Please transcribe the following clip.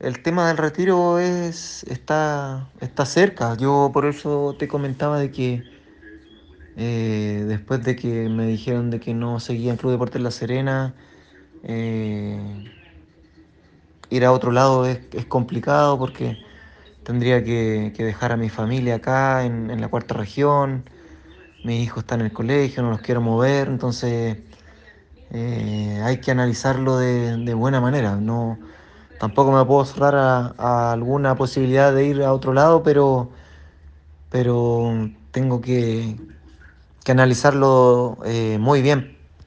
el tema del retiro está cerca. Yo por eso te comentaba de que después de que me dijeron de que no seguía en Club Deportes La Serena, eh, ir a otro lado es complicado porque tendría que dejar a mi familia acá en la cuarta región. Mi hijo está en el colegio, no los quiero mover, entonces hay que analizarlo de buena manera. No, tampoco me puedo cerrar a alguna posibilidad de ir a otro lado, pero tengo que analizarlo muy bien.